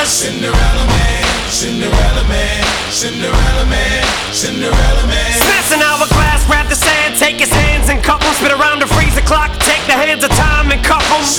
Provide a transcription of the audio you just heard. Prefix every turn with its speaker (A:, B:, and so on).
A: Cinderella man, Cinderella man, Cinderella man, Cinderella man.
B: Smash an hourglass, grab the sand, take his hands and cup 'em, spit around the freezer clock, take the hands of time.